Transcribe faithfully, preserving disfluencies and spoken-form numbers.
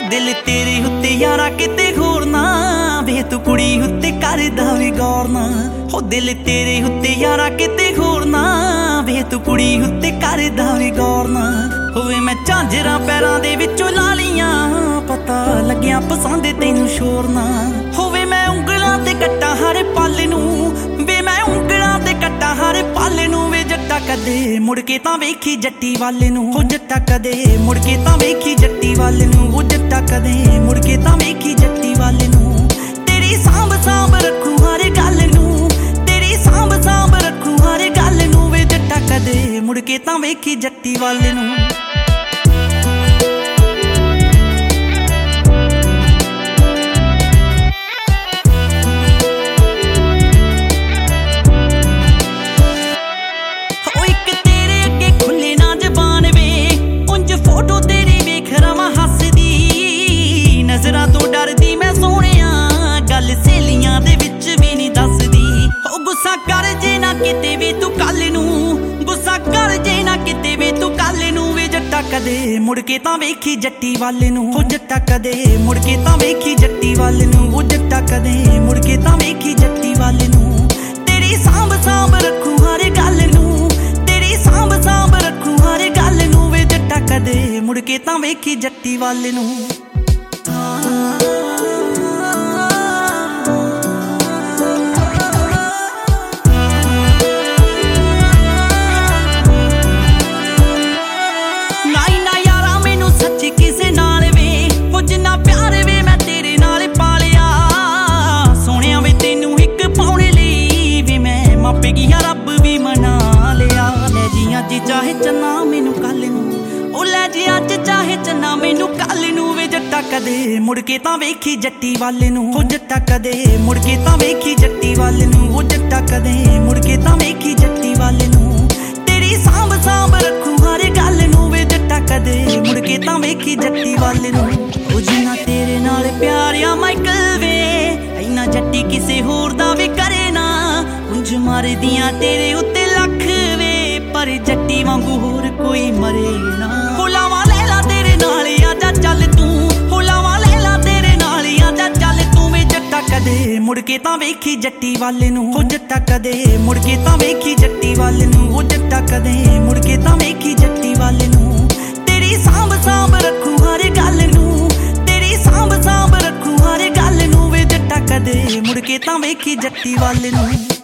दिल तेरे उत्ते यारा किते होर ना वे तू कुड़ी उत्ते करदा वे गौर ना हो दिल तेरे उत्ते यारा किते होर ना वे तू कुड़ी उत्ते करदा वे गौर ना होवे मैं झांजरां पैरां दे विचों ला लियां पता लग्या पसंद तैनूं शोर ना होवे मैं ਉਂਗਲਾਂ ते कट्टा हर पल नूं वे मैं ਉਂਗਲਾਂ ते कट्टा हर पल नूं वे जट्टा कदे मुड़ के तां वेखी जट्टी वाल नूं हो जट्टा कदे मुड़ के तां वेखी जट्टी वाल नूं हो जट्टा कदे मुड़ के तां वेखी जट्टी वाल नूं तेरी सांभ सांभ रखूं हर गल नूं तेरी सांभ सांभ रखूं हर गल नूं वे जट्टा कदे मुड़ के तां वेखी जट्टी वाल नूं नज़रां तो डरदी मैं सोहणिया गल सहेलियां दे विच भी नहीं दसदी हो गुस्सा कर जे ना किते वे तू कल नूं गुस्सा कर जे ना किते वे तू कल नूं वे जट्टा कदे मुड़ के तां वेखी जट्टी वाल नूं हो जट्टा कदे मुड़ के तां वेखी जट्टी वाल नूं हो जट्टा कदे मुड़ के तां वेखी जट्टी वाल नूं तेरी सांभ सांभ रखूं हर गल नूं तेरी सांभ सांभ रखूं हर गल नूं वे जट्टा कदे मुड़ के तां वेखी जट्टी वाल नूं चाहे चन्ना मैनू कल नूं ओ लै जी अज चाहे चन्ना मैनू कल नूं वे जट्टा कदे मुड़ के तां वेखी जट्टी वाल नूं हो जट्टा कदे मुड़ के तां वेखी जट्टी वाल नूं हो जट्टा कदे मुड़ के तां वेखी जट्टी वाल नूं तेरी सांभ सांभ रखूं हर गल नूं वे जट्टा कदे मुड़ के तां वेखी जट्टी वाल नूं ओ जिन्ना तेरे नाल प्यार आ माइकल वे इन्ना जट्टी किसे होर दा वे करे ना उंज मारदियां तेरे उत्ते लख वे पर जट्टी वांगू होर कोई मरे ना हुलावा लैला तेरे नाल आजा चल तू हुलावा लैला तेरे नाल आजा चल तू वे जट्टा कदे मुड़ के तां वेखी जट्टी वाल नूं हो जट्टा कदे मुड़ के तां वेखी जट्टी वाल नूं हो जट्टा कदे मुड़ के तां वेखी जट्टी वाल नूं तेरी सांभ सांभ रखूं हर गल नूं तेरी सांभ सांभ रखूं हर गल नूं वे जट्टा कदे मुड़ के तां वेखी जट्टी वाल नूं।